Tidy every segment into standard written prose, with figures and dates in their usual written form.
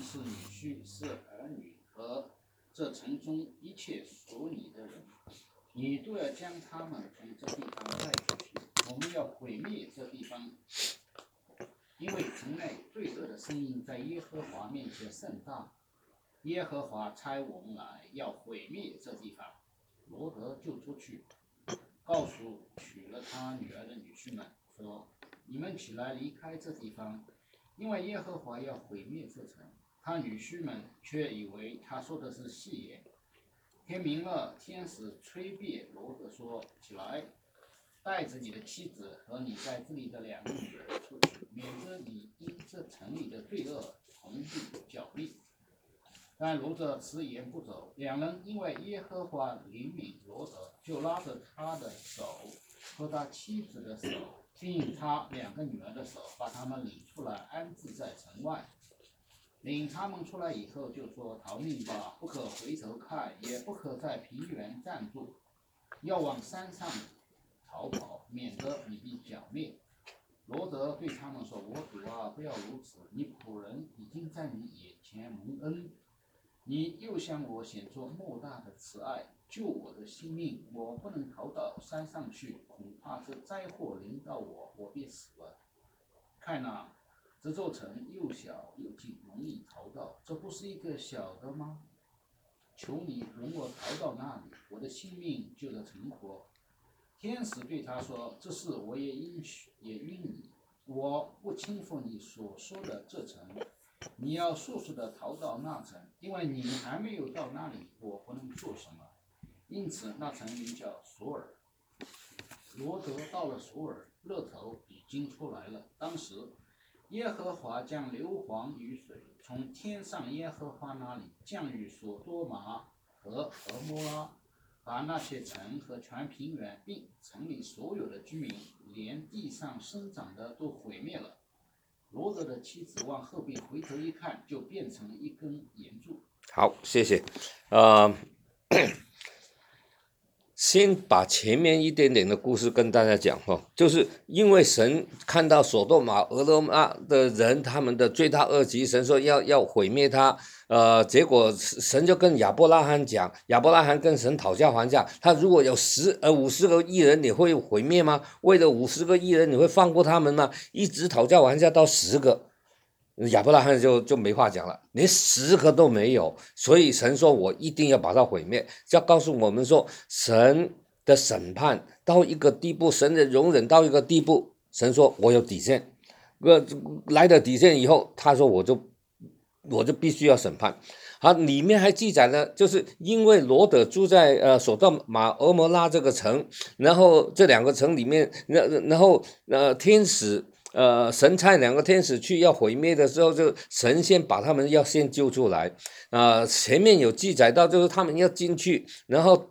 是女婿，是儿女和这城中一切属你的人，你都要将他们从这地方带出去。我们要毁灭这地方，因为城内罪恶的声音在耶和华面前甚大。耶和华差我们来，要毁灭这地方。罗德就出去，告诉娶了他女儿的女婿们说：“你们起来离开这地方，因为耶和华要毁灭这城。”他女婿们却以为他说的是戏言。天明了，天使催逼罗德说：“起来，带着你的妻子和你在这里的2个女儿出去，免得你因这城里的罪恶同地角力。”但罗德迟延不走，2人因为耶和华怜悯罗德，就拉着他的手和他妻子的手，并他2个女儿的手，把他们领出来，安置在城外。领他们出来以后，就说：“逃命吧，不可回头看，也不可在平原站住，要往山上逃跑，免得你被剿灭。”罗德对他们说：“我主啊，不要如此，你仆人已经在你眼前蒙恩，你又向我显出莫大的慈爱，救我的性命。我不能逃到山上去，恐怕这灾祸临到我，我便死了。看哪，这座城又小又近，容易逃到，这不是一个小的吗？求你容我逃到那里，我的性命就得存活。”天使对他说：“这事我也允你，我不轻负你所说的这城，你要速速的逃到那城，因为你还没有到那里，我不能做什么。”因此那城名叫索尔。罗德到了索尔，日头已经出来了。当时耶和华将硫磺雨水从天上耶和华那里降于所多玛和俄摩拉，把那些城和全平原并城里所有的居民，连地上生长的都毁灭了。罗德的妻子往后边回头一看，就变成了一根岩柱。 好，谢谢。先把前面一点点的故事跟大家讲哈，就是因为神看到所多玛、俄罗玛的人，他们的罪大恶极，神说要毁灭他。结果神就跟亚伯拉罕讲，亚伯拉罕跟神讨价还价，他如果有50个义人，你会毁灭吗？为了50个义人，你会放过他们吗？一直讨价还价到10个。亚伯拉罕就没话讲了，连10个都没有，所以神说我一定要把它毁灭，要告诉我们说神的审判到一个地步，神的容忍到一个地步，神说我有底线，来的底线以后，他说我就必须要审判。好，里面还记载了，就是因为罗德住在所多玛俄摩拉这个城，然后这2个城里面，然后天使。神差2个天使去要毁灭的时候，就神先把他们要先救出来。前面有记载到，就是他们要进去，然后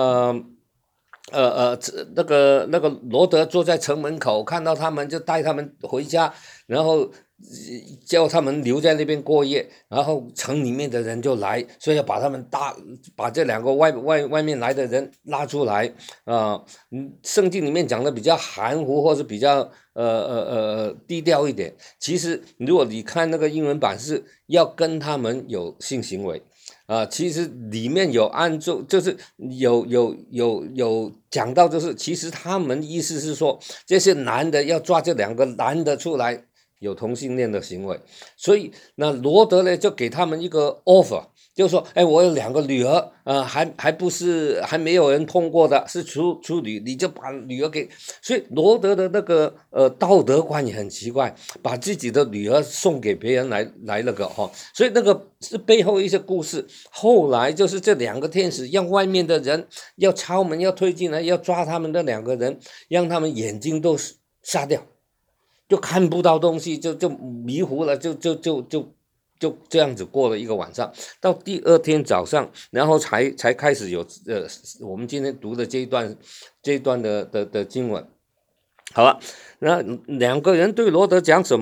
那个罗德坐在城门口，看到他们就带他们回家，然后叫他们留在那边过夜，然后城里面的人就来，所以要把他们把这2个外面来的人拉出来。圣经里面讲的比较含糊，或是比较低调一点。其实如果你看那个英文版，是要跟他们有性行为。其实里面有就是有讲到，就是其实他们意思是说，这些男的要抓这2个男的出来有同性恋的行为，所以那罗德呢就给他们一个 offer， 就说，我有2个女儿，还没有人碰过的，是处女，你就把女儿给。所以罗德的那个道德观也很奇怪，把自己的女儿送给别人来那个哈，所以那个是背后一些故事。后来就是这2个天使让外面的人要敲门，要推进来，要抓他们的2个人，让他们眼睛都瞎掉，就看不到东西，就迷糊了，就这样子过了一个晚上。到第2天早上，然后才开始有我们今天读的这一段的经文。好了，那2个人对罗德讲什么呢？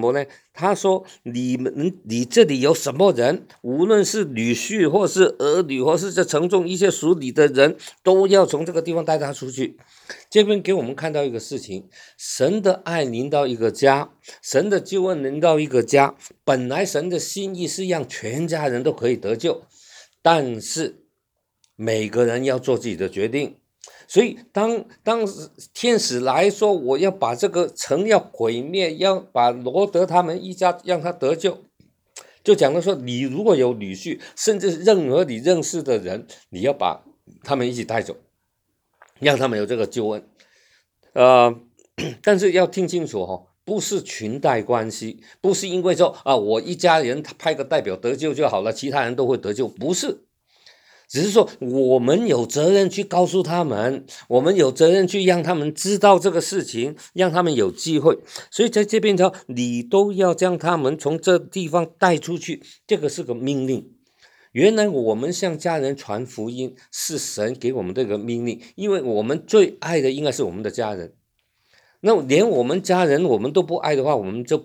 他说你这里有什么人，无论是女婿或是儿女或是这城中一切属你的人，都要从这个地方带他出去。这边给我们看到一个事情，神的爱临到一个家，神的救恩临到一个家，本来神的心意是让全家人都可以得救，但是每个人要做自己的决定。所以当天使来说我要把这个城要毁灭，要把罗德他们一家让他得救，就讲到说，你如果有女婿，甚至任何你认识的人，你要把他们一起带走，让他们有这个救恩。但是要听清楚哦，不是裙带关系，不是因为说我一家人派个代表得救就好了，其他人都会得救，不是。只是说我们有责任去告诉他们，我们有责任去让他们知道这个事情，让他们有机会。所以在这边说，你都要将他们从这地方带出去，这个是个命令。原来我们向家人传福音是神给我们这个命令，因为我们最爱的应该是我们的家人。那连我们家人我们都不爱的话，我们就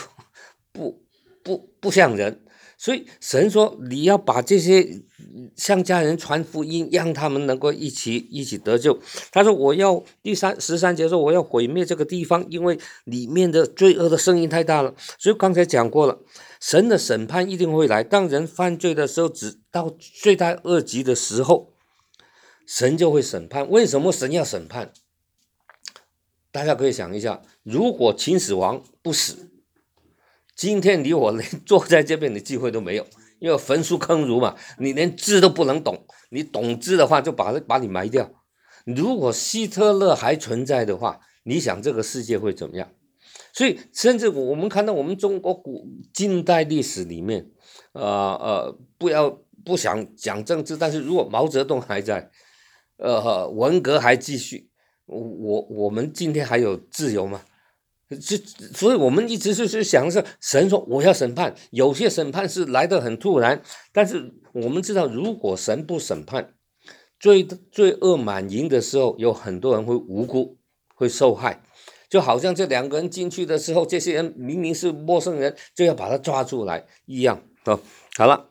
不像人。所以神说你要把这些向家人传福音，让他们能够一起得救。他说我要13节说我要毁灭这个地方，因为里面的罪恶的声音太大了。所以刚才讲过了，神的审判一定会来，当人犯罪的时候，只到罪大恶极的时候，神就会审判。为什么神要审判？大家可以想一下，如果秦始皇不死，今天你我连坐在这边的机会都没有，因为焚书坑儒嘛，你连字都不能懂，你懂字的话就把你埋掉。如果希特勒还存在的话，你想这个世界会怎么样？所以甚至我们看到我们中国近代历史里面，不想讲政治，但是如果毛泽东还在，文革还继续，我们今天还有自由吗？所以我们一直是想是神说我要审判，有些审判是来得很突然，但是我们知道如果神不审判，罪恶满盈的时候，有很多人会无辜会受害，就好像这2个人进去的时候，这些人明明是陌生人，就要把他抓出来一样。好了，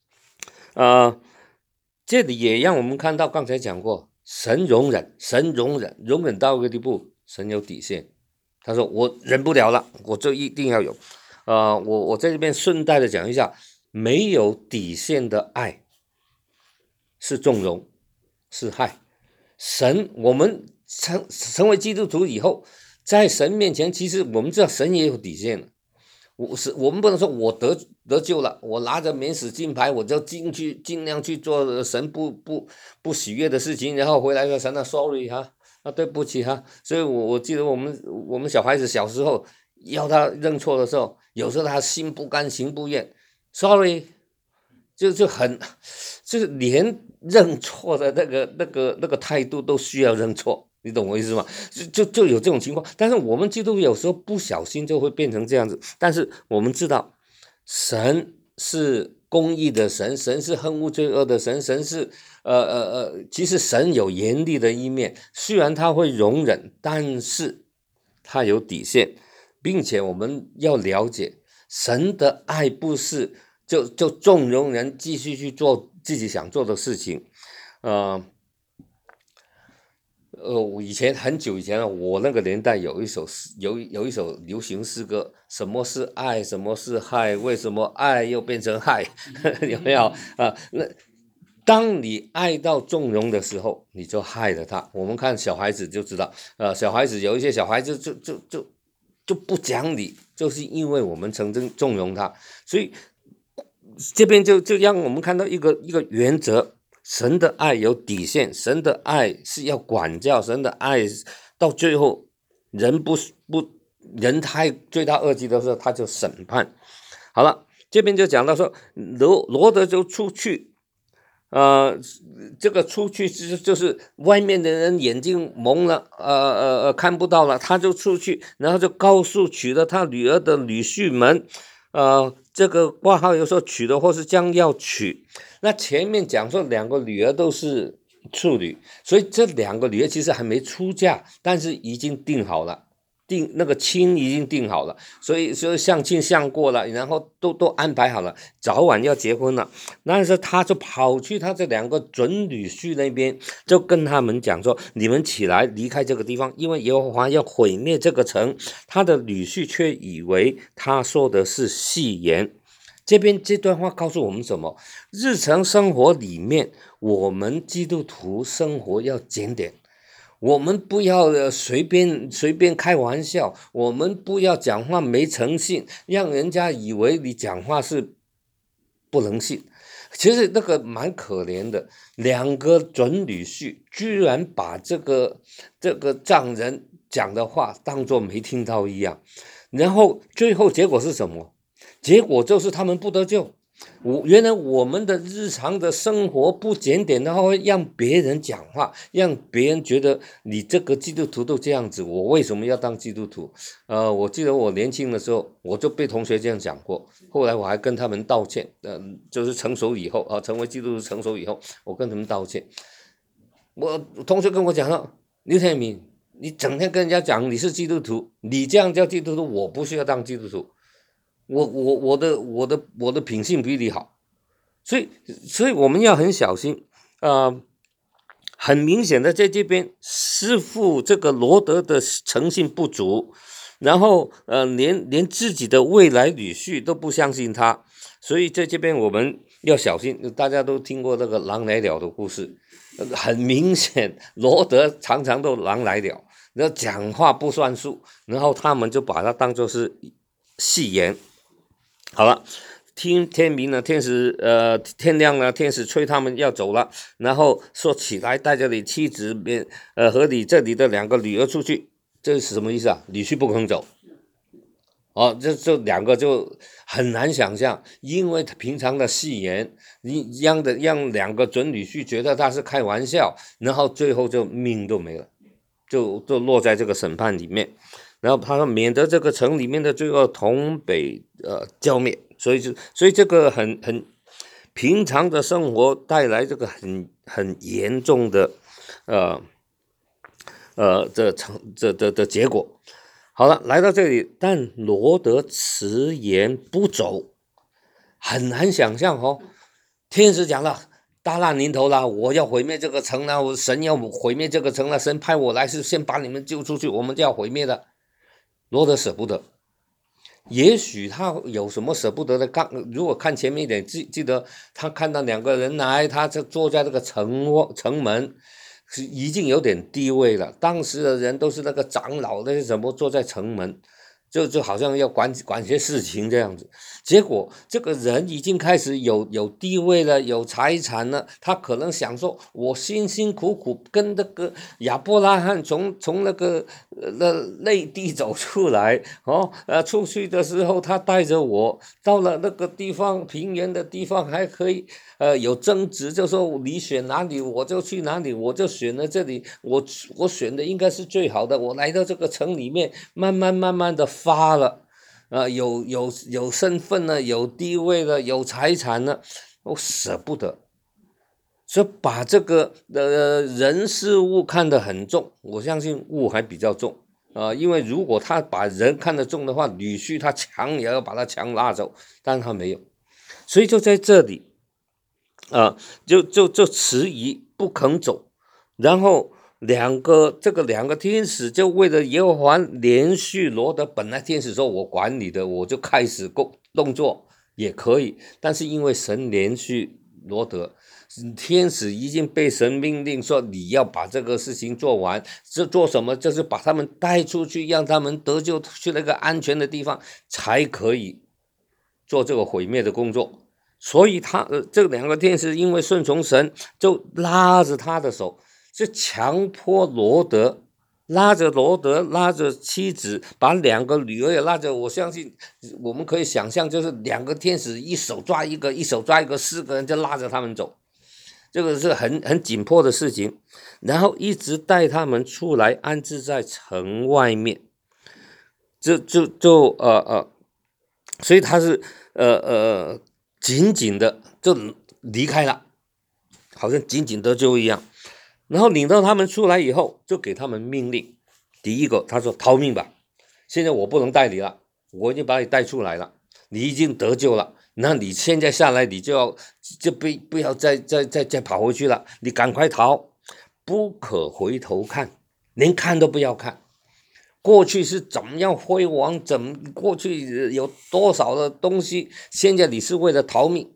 这里也让我们看到刚才讲过，神容忍到一个地步，神有底线。他说我忍不了了，我就一定要有。我在这边顺带的讲一下，没有底线的爱是纵容，是害。我们成为基督徒以后，在神面前，其实我们知道神也有底线的。我们不能说我得救了，我拿着免死金牌，我就尽量去做神不喜悦的事情，然后回来说神sorry对不起所以我记得我们小孩子小时候要他认错的时候，有时候他心不甘情不愿 ，sorry， 就是连认错的那个态度都需要认错，你懂我意思吗？就有这种情况，但是我们基督徒有时候不小心就会变成这样子，但是我们知道神是公义的神，神是恨恶罪恶的神，神是其实神有严厉的一面，虽然他会容忍，但是他有底线，并且我们要了解神的爱不是就纵容人继续去做自己想做的事情。我很久以前我那个年代有一首流行诗歌，什么是爱，什么是害，为什么爱又变成害？有没有那当你爱到纵容的时候，你就害了他。我们看小孩子就知道，小孩子有一些小孩子就不讲理，就是因为我们曾经纵容他。所以这边就让我们看到一个原则。神的爱有底线，神的爱是要管教，神的爱到最后人太罪大恶极的时候，他就审判。好了，这边就讲到说罗德就出去，这个出去就是外面的人眼睛蒙了，看不到了，他就出去，然后就告诉娶了他女儿的女婿们，这个挂号有时候娶的或是将要娶。那前面讲说2个女儿都是处女，所以这2个女儿其实还没出嫁，但是已经定好了。 那个亲已经定好了，所以相亲相过了，然后都安排好了，早晚要结婚了。但是他就跑去他这2个准女婿那边，就跟他们讲说：你们起来离开这个地方，因为耶和华要毁灭这个城。他的女婿却以为他说的是戏言。这边这段话告诉我们什么？日常生活里面，我们基督徒生活要检点。我们不要随便开玩笑，我们不要讲话没诚信，让人家以为你讲话是不能信。其实那个蛮可怜的，2个准女婿居然把这个丈人讲的话当作没听到一样，然后最后结果是什么？结果就是他们不得救。原来我们的日常的生活不检点的话，会让别人讲话，让别人觉得你这个基督徒都这样子，我为什么要当基督徒？我记得我年轻的时候，我就被同学这样讲过，后来我还跟他们道歉，就是成熟以后成为基督徒成熟以后，我跟他们道歉。我同学跟我讲说：刘天明，你整天跟人家讲你是基督徒，你这样叫基督徒，我不需要当基督徒。我的品性比你好，所以我们要很小心。很明显的在这边，师父这个罗德的诚信不足，然后连自己的未来女婿都不相信他，所以在这边我们要小心。大家都听过那个狼来了的故事，很明显罗德常常都狼来了，然后讲话不算数，然后他们就把它当作是戏言。好了，天明了，天亮了，天使催他们要走了，然后说起来，带着你妻子和你这里的2个女儿出去，这是什么意思啊？女婿不肯走。这2个就很难想象，因为平常的戏言，让2个准女婿觉得他是开玩笑，然后最后就命都没了，就落在这个审判里面。然后他说免得这个城里面的罪恶同北浇灭，所以这个很平常的生活带来这个很严重的这结果。好了，来到这里，但罗德迟延不走，很难想象天使讲了，大难临头了，我要毁灭这个城了，神要毁灭这个城了，神派我来是先把你们救出去，我们就要毁灭的。罗德舍不得，也许他有什么舍不得的？如果看前面一点，记得他看到2个人来，他就坐在这个城门，已经有点地位了。当时的人都是那个长老，那些什么坐在城门，就好像要管些事情这样子。结果这个人已经开始有地位了，有财产了，他可能想说，我辛辛苦苦跟那个亚伯拉罕从那个内地走出来出去的时候，他带着我到了那个地方，平原的地方还可以有争执，就说你选哪里我就去哪里，我就选了这里，我选的应该是最好的。我来到这个城里面，慢慢的发了。有身份了，有地位了，有财产了，我舍不得，所以把这个人事物看得很重。我相信物还比较重因为如果他把人看得重的话，女婿他强也要把他强拉走，但他没有，所以就在这里就迟疑不肯走，然后2个天使就为了耶和华连续罗德，本来天使说我管你的，我就开始动作也可以，但是因为神连续罗德，天使已经被神命令说你要把这个事情做完，这做什么？就是把他们带出去，让他们得救，去那个安全的地方，才可以做这个毁灭的工作。所以这2个天使因为顺从神，就拉着他的手，就强迫罗德，拉着妻子，把2个女儿也拉着。我相信我们可以想象，就是2个天使一手抓一个，4个人就拉着他们走，这个是很紧迫的事情。然后一直带他们出来，安置在城外面，所以他是紧紧的就离开了，好像紧紧得救一样。然后领到他们出来以后，就给他们命令。第一个，他说逃命吧， 现在我不能带你了，我已经把你带出来了，你已经得救了，那你现在下来，你就不要再跑回去了，你赶快逃，不可回头看，连看都不要看。过去是怎么样辉煌，过去有多少的东西，现在你是为了逃命。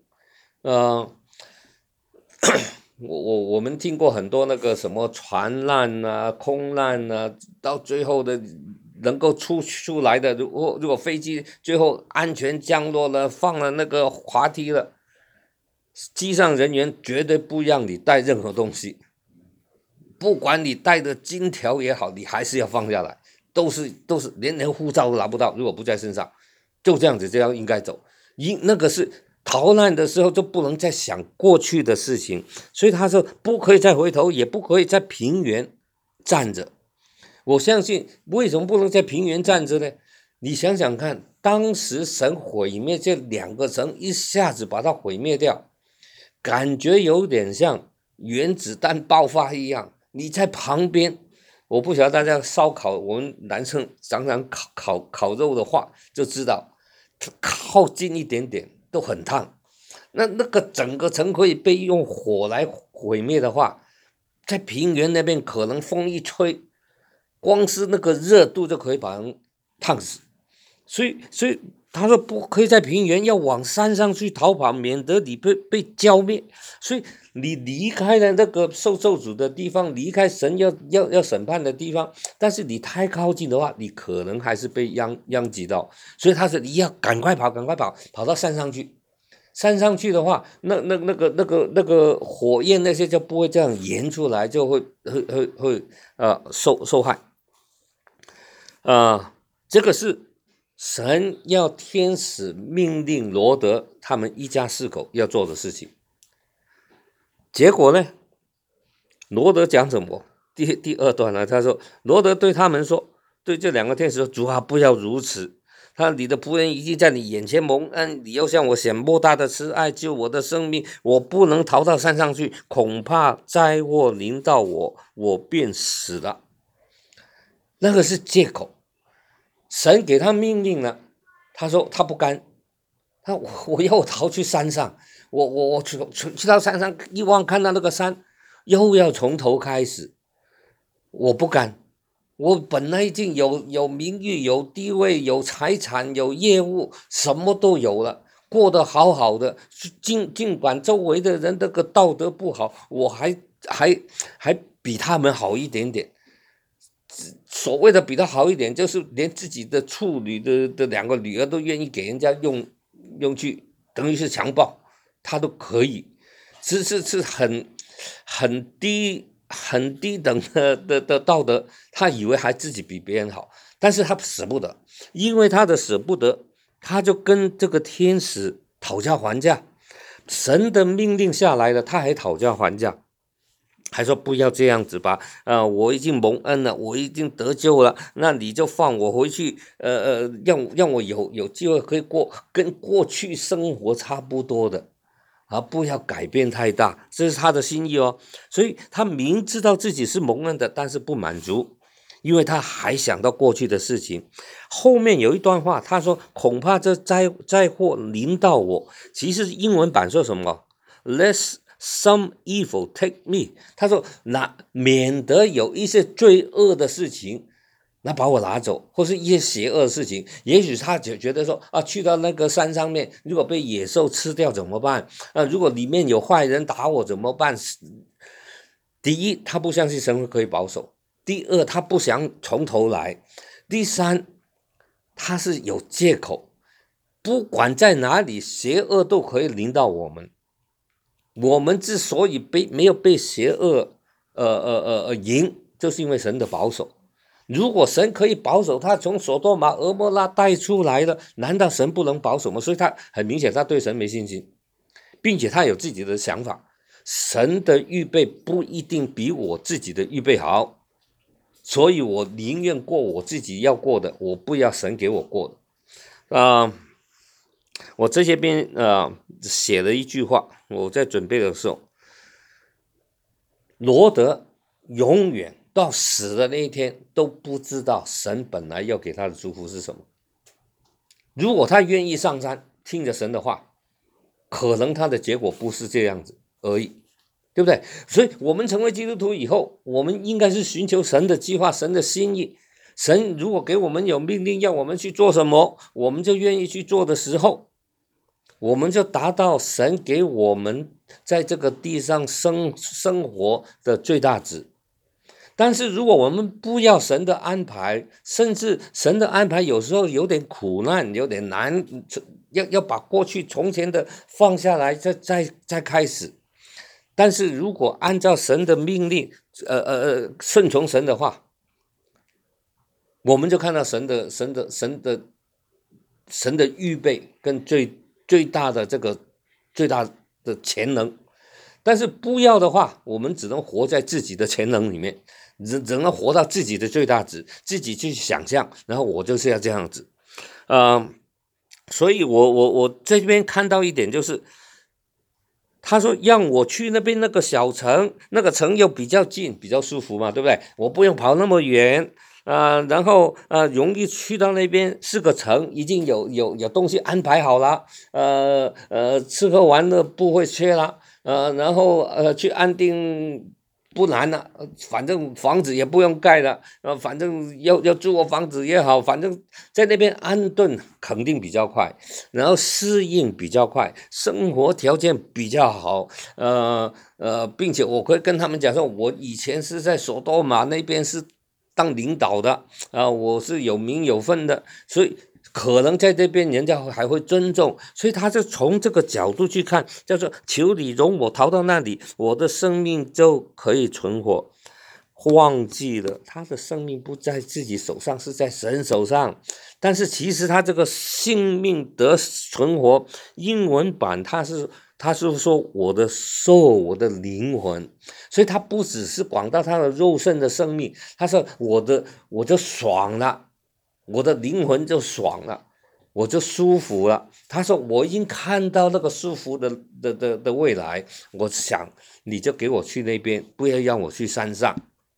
我们听过很多那个什么船难啊、空难啊，到最后的能够出来的，如果飞机最后安全降落了，放了那个滑梯了，机上人员绝对不让你带任何东西，不管你带的金条也好，你还是要放下来，都是连护照都拿不到，如果不在身上，就这样应该走。那个是逃难的时候就不能再想过去的事情，所以他说不可以再回头，也不可以在平原站着。我相信为什么不能在平原站着呢？你想想看，当时神毁灭这2个城，一下子把它毁灭掉，感觉有点像原子弹爆发一样。你在旁边，我不晓得大家烧烤，我们男生常常烤肉的话，就知道靠近一点点都很烫。那个整个城可以被用火来毁灭的话，在平原那边可能风一吹，光是那个热度就可以把人烫死。所以他说不可以在平原，要往山上去逃跑，免得你被浇灭。所以你离开了那个受主的地方，离开神要审判的地方，但是你太靠近的话，你可能还是被殃及到。所以他说你要赶快跑，跑到山上去。山上去的话，那个火焰那些就不会这样燃出来，就会受害。这个是神要天使命令罗德他们一家4口要做的事情。结果呢，罗德讲什么？第2段呢，他说罗德对他们说，对这2个天使说，主啊，不要如此，你的仆人已经在你眼前蒙恩，你要向我显莫大的慈爱，救我的生命，我不能逃到山上去，恐怕灾祸临到我，我便死了。那个是借口。神给他命令了，他说他不干，我要逃去山上，我去到山上一望看到那个山，又要从头开始，我不干。我本来已经有名誉、有地位、有财产、有业务，什么都有了，过得好好的。尽管周围的人那个道德不好，我还比他们好一点点。所谓的比他好一点，就是连自己的处女的2个女儿都愿意给人家用去，等于是强暴，他都可以，是很低等的道德，他以为还自己比别人好，但是他舍不得，因为他的舍不得，他就跟这个天使讨价还价，神的命令下来了，他还讨价还价。还说不要这样子吧，我已经蒙恩了，我已经得救了，那你就放我回去，让我有机会可以跟过去生活差不多的，不要改变太大，这是他的心意哦。所以他明知道自己是蒙恩的，但是不满足，因为他还想到过去的事情。后面有一段话，他说恐怕这灾祸临到我，其实英文版说什么 ？Lest some evil take me， 他说那免得有一些罪恶的事情那把我拿走，或是一些邪恶的事情，也许他就觉得说去到那个山上面，如果被野兽吃掉怎么办？如果里面有坏人打我怎么办？第一，他不相信神可以保守；第二，他不想从头来；第三，他是有借口，不管在哪里，邪恶都可以临到我们。我们之所以没有被邪恶赢，就是因为神的保守。如果神可以保守他从所多玛俄摩拉带出来了，难道神不能保守吗？所以他很明显他对神没信心，并且他有自己的想法，神的预备不一定比我自己的预备好，所以我宁愿过我自己要过的，我不要神给我过的。我这边写了一句话，我在准备的时候，罗德永远到死的那一天都不知道神本来要给他的祝福是什么。如果他愿意上山听着神的话，可能他的结果不是这样子而已，对不对？所以我们成为基督徒以后，我们应该是寻求神的计划，神的心意。神如果给我们有命令要我们去做什么，我们就愿意去做的时候，我们就达到神给我们在这个地上生活的最大值。但是如果我们不要神的安排，甚至神的安排有时候有点苦难，有点难，要把过去从前的放下来，再开始。但是如果按照神的命令，顺从神的话，我们就看到神的预备跟最大的潜能。但是不要的话，我们只能活在自己的潜能里面，只能活到自己的最大值，自己去想象，然后我就是要这样子。所以我这边看到一点就是，他说让我去那边那个小城，那个城又比较近，比较舒服嘛，对不对？我不用跑那么远。然后容易去到那边，是个城，已经有东西安排好了，吃喝玩乐不会缺了，然后去安定不难了，反正房子也不用盖了，反正要住个房子也好，反正在那边安顿肯定比较快，然后适应比较快，生活条件比较好，并且我会跟他们讲说，我以前是在索多玛那边是当领导的我是有名有分的，所以可能在这边人家还会尊重，所以他就从这个角度去看，叫做求你容我逃到那里，我的生命就可以存活。忘记了他的生命不在自己手上，是在神手上。但是其实他这个性命得存活，英文版他是说我的 soul， 我的灵魂，所以他不只是管到他的肉身的生命，他说我就爽了，我的灵魂就爽了，我就舒服了。他说我已经看到那个舒服的未来，我想你就给我去那边，不要让我去山上。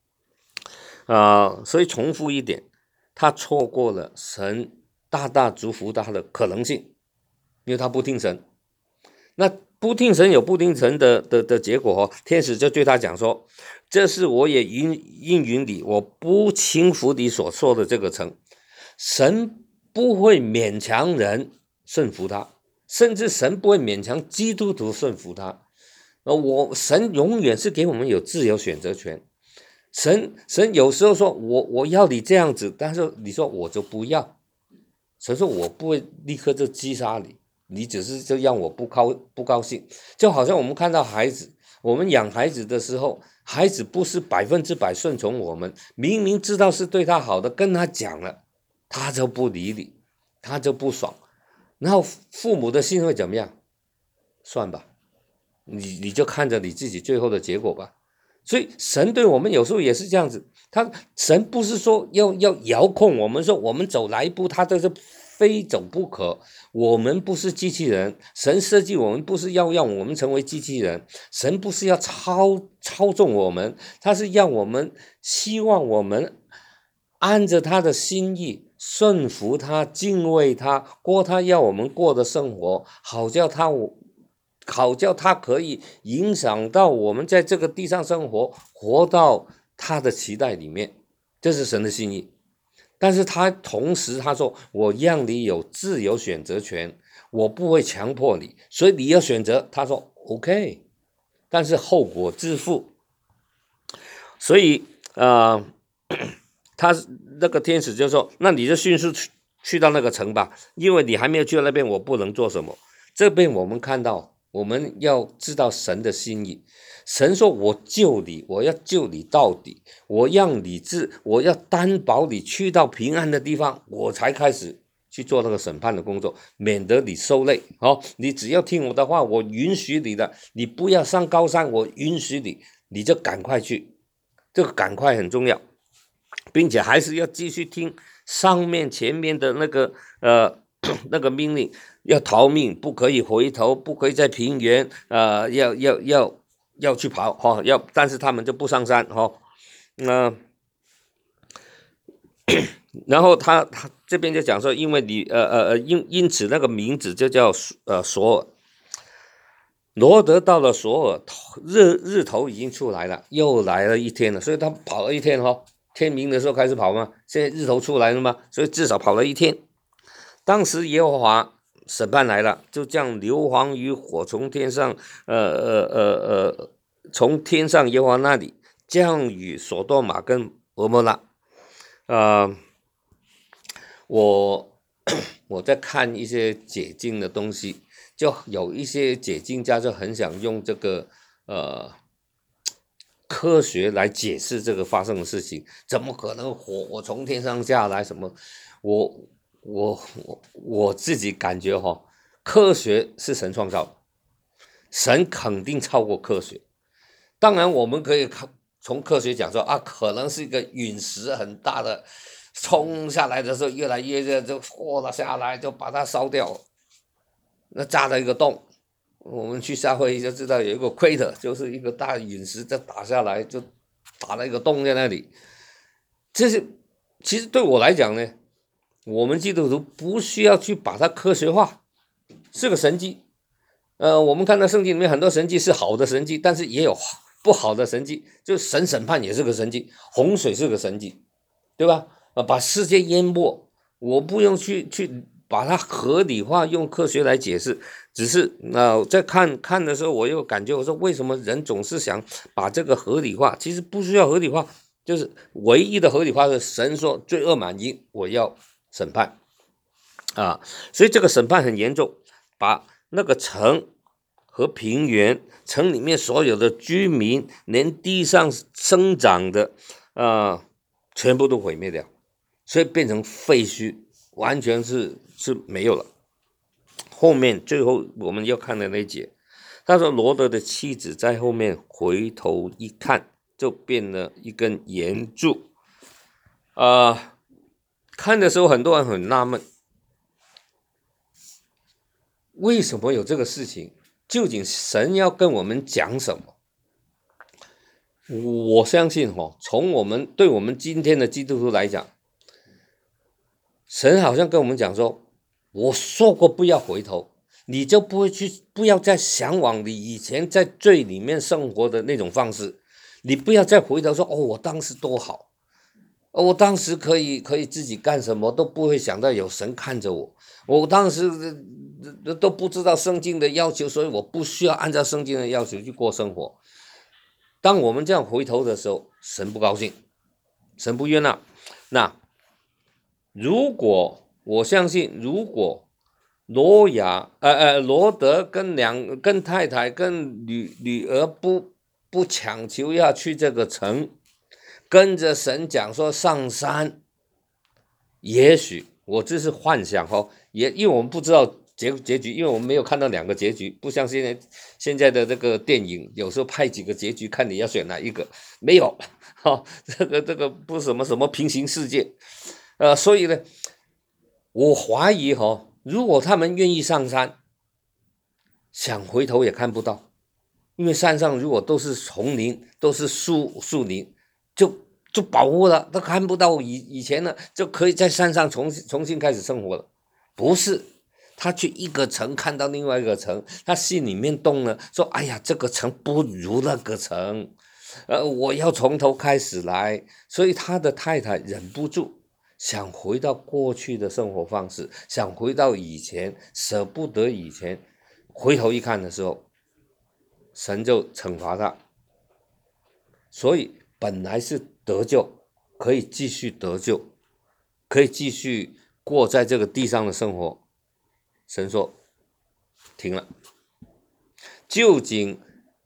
所以重复一点，他错过了神大大祝福他的可能性，因为他不听神。那不听神有不听神的结果天使就对他讲说，这是我也应允你，我不轻浮你所说的这个城。神不会勉强人顺服他，甚至神不会勉强基督徒顺服他。神永远是给我们有自由选择权。神有时候说我要你这样子，但是你说我就不要。神说我不会立刻就击杀你，你只是就让我不高兴。就好像我们看到孩子，我们养孩子的时候，孩子不是100%顺从我们，明明知道是对他好的，跟他讲了，他就不理你，他就不爽。然后父母的心会怎么样？算吧，你就看着你自己最后的结果吧。所以神对我们有时候也是这样子，神不是说要遥控我们，说我们走哪一步他都是非走不可。我们不是机器人，神设计我们不是要让我们成为机器人，神不是要操纵我们，他是让我们希望我们按着他的心意顺服他，敬畏他，过他要我们过的生活，好叫他可以影响到我们在这个地上生活，活到他的期待里面，这是神的心意。但是他同时他说，我让你有自由选择权，我不会强迫你，所以你要选择。他说 OK， 但是后果自负。所以他那个天使就说，那你就迅速去到那个城吧，因为你还没有去到那边，我不能做什么。这边我们看到，我们要知道神的心意。神说我救你，我要救你到底，我要担保你去到平安的地方，我才开始去做那个审判的工作，免得你受累。你只要听我的话，我允许你的，你不要上高山，我允许你，你就赶快去。这个赶快很重要，并且还是要继续听前面的那个命令，要逃命，不可以回头，不可以在平原要去跑但是他们就不上山然后他这边就讲说，因为因此那个名字就叫索尔。罗德到了索尔，日头已经出来了，又来了一天了，所以他跑了一天天明的时候开始跑嘛，现在日头出来了嘛，所以至少跑了一天。当时耶和华审判来了，就将硫磺与火从天上从天上耶和华那里降雨所多玛跟俄摩拉。我在看一些解经的东西，就有一些解经家就很想用这个科学来解释这个发生的事情，怎么可能火从天上下来？什么？我自己感觉科学是神创造的，神肯定超过科学。当然，我们可以从科学讲说可能是一个陨石很大的。冲下来的时候越来越热，就豁了下来，就把它烧掉了。那炸了一个洞，我们去夏威夷就知道有一个 crater， 就是一个大陨石就打下来，就打了一个洞在那里。这是其实对我来讲呢，我们基督徒不需要去把它科学化，是个神迹。我们看到圣经里面很多神迹是好的神迹，但是也有不好的神迹，就神审判也是个神迹，洪水是个神迹，对吧？把世界淹没，我不用去把它合理化，用科学来解释。只是在看的时候，我又感觉我说，为什么人总是想把这个合理化？其实不需要合理化，就是唯一的合理化是神说罪恶满盈，我要审判所以这个审判很严重，把那个城和平原，城里面所有的居民，连地上生长的全部都毁灭掉。所以变成废墟，完全是没有了。后面最后我们要看的那一节，他说罗德的妻子在后面回头一看，就变了一根岩柱。看的时候很多人很纳闷，为什么有这个事情？究竟神要跟我们讲什么？我相信从对我们今天的基督徒来讲，神好像跟我们讲说，我说过不要回头，你就不要再向往你以前在罪里面生活的那种方式，你不要再回头说我当时多好，我当时可以自己干什么都不会想到有神看着我，我当时都不知道圣经的要求，所以我不需要按照圣经的要求去过生活。当我们这样回头的时候，神不高兴，神不悦纳。那如果我相信，如果罗德跟太太跟女儿不强求要去这个城，跟着神讲说上山，也许我这是幻想也因为我们不知道结局，因为我们没有看到两个结局，不像现在的这个电影，有时候拍几个结局，看你要选哪一个，没有这个不是什么平行世界。所以呢，我怀疑如果他们愿意上山，想回头也看不到，因为山上如果都是丛林，都是树林，就保护了，都看不到以前了，就可以在山上重新开始生活了。不是，他去一个城看到另外一个城，他心里面动了，说哎呀，这个城不如那个城，我要从头开始来。所以他的太太忍不住想回到过去的生活方式，想回到以前，舍不得以前。回头一看的时候，神就惩罚他。所以本来是得救，可以继续得救，可以继续过在这个地上的生活，神说停了。究竟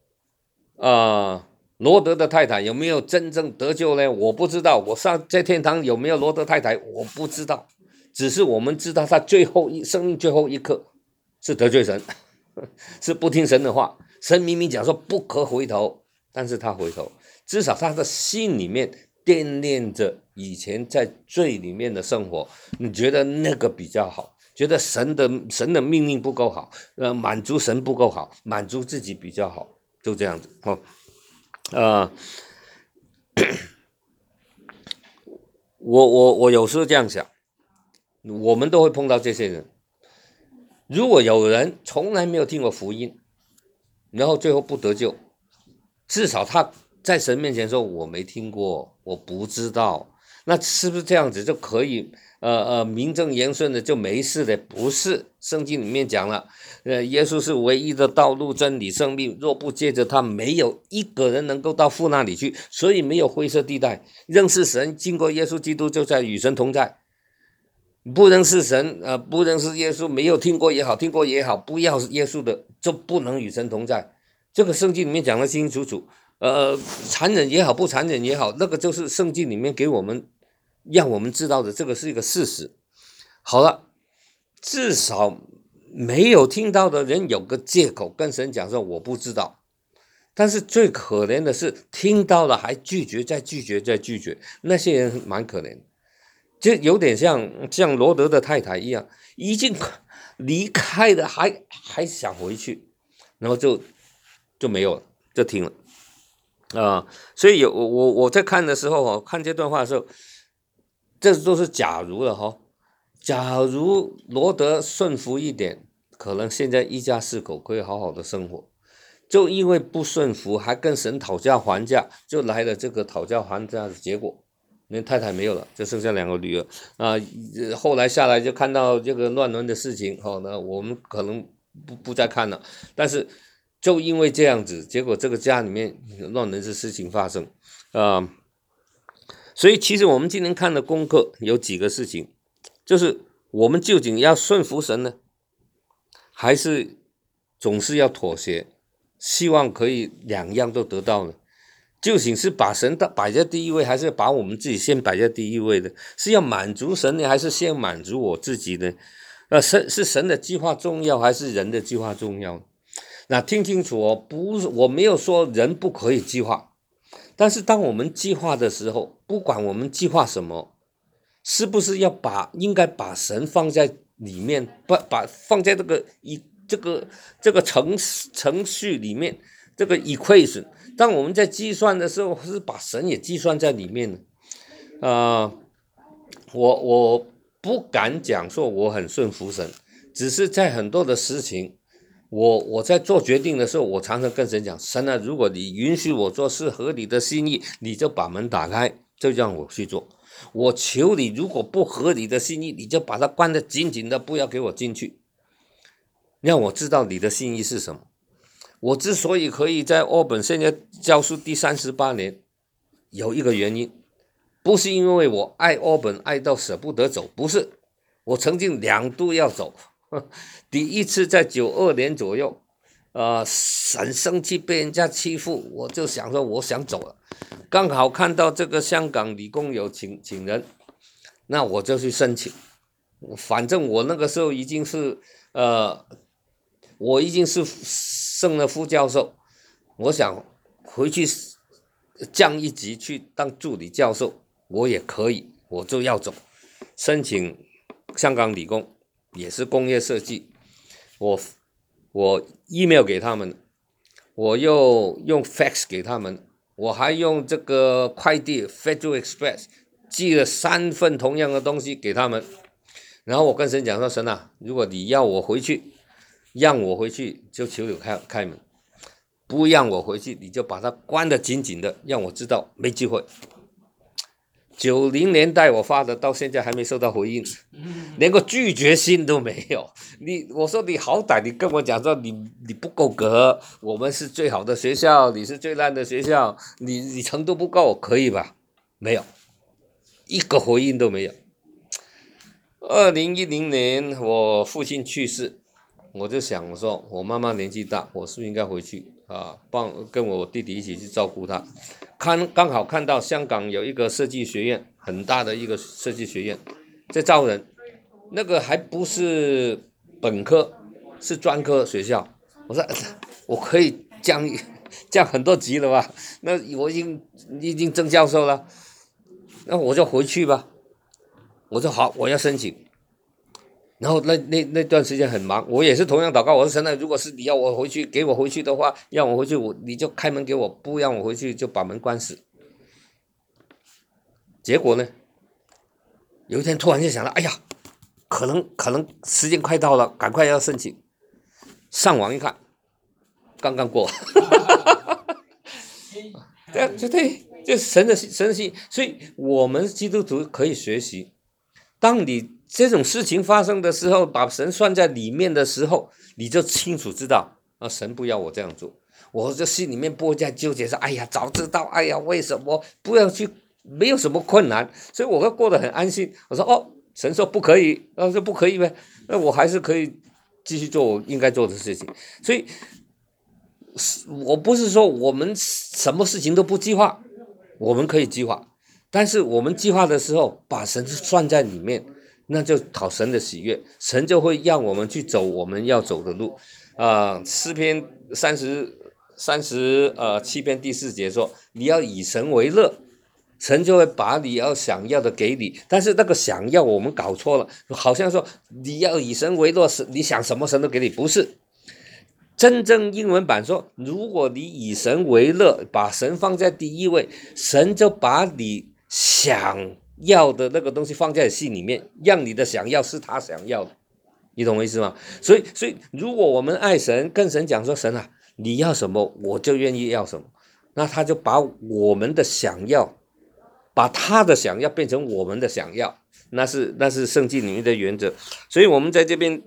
罗德的太太有没有真正得救呢？我不知道。我在天堂有没有罗德太太，我不知道。只是我们知道他生命最后一刻是得罪神，是不听神的话。神明明讲说不可回头，但是他回头，至少他的心里面惦念着以前在罪里面的生活，你觉得那个比较好，觉得神的命令不够好，满足神不够好，满足自己比较好，就这样子我有时候这样想，我们都会碰到这些人。如果有人从来没有听过福音，然后最后不得救，至少他在神面前说我没听过，我不知道，那是不是这样子就可以名正言顺的就没事的？不是，圣经里面讲了，耶稣是唯一的道路、真理、生命，若不借着他，没有一个人能够到父那里去，所以没有灰色地带。认识神，经过耶稣基督，就在与神同在。不认识神，不认识耶稣，没有听过也好，听过也好，不要耶稣的就不能与神同在。这个圣经里面讲得清清楚楚。残忍也好，不残忍也好，那个就是圣经里面给我们让我们知道的，这个是一个事实。好了，至少没有听到的人有个借口跟神讲说我不知道。但是最可怜的是听到了还拒绝，再拒绝，再拒绝，那些人蛮可怜的。就有点像罗德的太太一样，已经离开了，还想回去，然后就没有了，就停了所以我在看的时候看这段话的时候，这都是假如了假如罗德顺服一点，可能现在一家四口可以好好的生活。就因为不顺服，还跟神讨价还价，就来了这个讨价还价的结果。连太太没有了，就剩下2个女儿后来下来就看到这个乱伦的事情那我们可能不再看了。但是就因为这样子，结果这个家里面乱伦的事情发生所以其实我们今天看的功课有几个事情，就是我们究竟要顺服神呢，还是总是要妥协，希望可以2样都得到呢？究竟是把神摆在第一位，还是把我们自己先摆在第一位的？是要满足神呢，还是先满足我自己呢？是神的计划重要，还是人的计划重要？那听清楚我没有说人不可以计划，但是当我们计划的时候，不管我们计划什么，是不是应该把神放在里面，把放在这个程序里面，这个 equation。当我们在计算的时候，是把神也计算在里面的我不敢讲说我很顺服神，只是在很多的事情，我在做决定的时候，我常常跟神讲，神啊，如果你允许我做是合理的心意，你就把门打开，就让我去做。我求你，如果不合理的心意，你就把它关得紧紧的，不要给我进去，让我知道你的心意是什么。我之所以可以在奥本现在教书第38年，有一个原因，不是因为我爱奥本爱到舍不得走，不是，我曾经2度要走。第一次在92年左右，很生气被人家欺负，我就想说我想走了，刚好看到这个香港理工有请人，那我就去申请。反正我那个时候已经是升了副教授，我想回去降一级去当助理教授，我也可以，我就要走，申请香港理工，也是工业设计，我 email 给他们，我又用 fax 给他们，我还用这个快递 Federal Express 寄了3份同样的东西给他们，然后我跟神讲说，神啊，如果你要我回去，让我回去就求你开门，不让我回去你就把它关得紧紧的，让我知道没机会。90年代我发的，到现在还没收到回应，连个拒绝信都没有。我说你好歹你跟我讲说你不够格，我们是最好的学校，你是最烂的学校，你程度不够可以吧？没有，一个回应都没有。2010年我父亲去世，我就想说我妈妈年纪大，我是不是应该回去跟我弟弟一起去照顾她。刚好看到香港有一个设计学院，很大的一个设计学院在招人，那个还不是本科，是专科学校。我说我可以降很多级了吧？那我已经正教授了，那我就回去吧。我说好，我要申请。然后那段时间很忙，我也是同样祷告，我说神啊，如果是你要我回去，给我回去的话，让我回去，你就开门给我，不让我回去就把门关死。结果呢， 有一天突然就想到，哎呀，可能时间快到了，赶快要申请。上网一看，刚刚过。对，这神的心，所以我们基督徒可以学习。当你这种事情发生的时候，把神算在里面的时候，你就清楚知道啊，神不要我这样做，我这心里面不会再纠结说，哎呀，早知道，哎呀，为什么不要去？没有什么困难，所以我会过得很安心。我说哦，神说不可以，说不可以呗，那我还是可以继续做我应该做的事情。所以，我不是说我们什么事情都不计划，我们可以计划，但是我们计划的时候把神算在里面，那就讨神的喜悦，神就会让我们去走我们要走的路。诗篇37篇第4节说，你要以神为乐，神就会把你要想要的给你。但是那个想要我们搞错了，好像说你要以神为乐，你想什么神都给你，不是。真正英文版说，如果你以神为乐，把神放在第一位，神就把你想要的那个东西放在心里面，让你的想要是他想要的，你懂我意思吗？所以如果我们爱神，跟神讲说，神啊，你要什么我就愿意要什么，那他就把我们的想要，把他的想要变成我们的想要，那是圣经里面的原则。所以我们在这边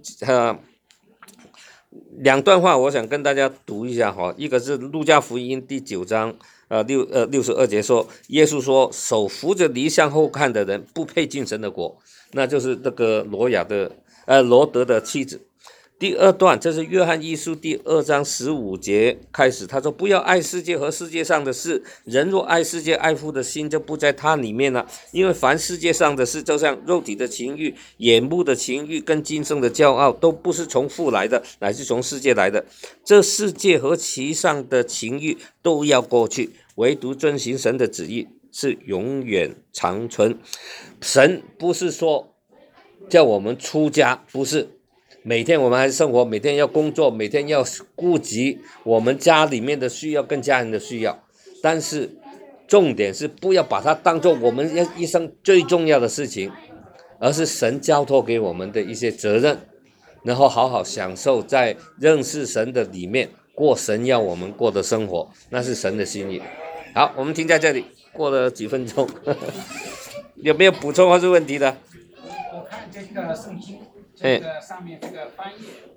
2段话，我想跟大家读一下哈。一个是路加福音第9章62节说，耶稣说，手扶着犁向后看的人不配进神的国，那就是这个罗德的妻子。第2段，这是约翰一书第2章15节开始，他说，不要爱世界和世界上的事，人若爱世界，爱父的心就不在他里面了。因为凡世界上的事，就像肉体的情欲、眼目的情欲跟今生的骄傲，都不是从父来的，乃是从世界来的。这世界和其上的情欲都要过去，唯独遵行神的旨意是永远长存。神不是说叫我们出家，不是。每天我们还是生活，每天要工作，每天要顾及我们家里面的需要跟家人的需要，但是重点是不要把它当作我们一生最重要的事情，而是神交托给我们的一些责任，然后好好享受在认识神的里面，过神要我们过的生活，那是神的心意。好，我们停在这里，过了几分钟有没有补充或是问题的？ 我看这个圣经，这个上面这个翻译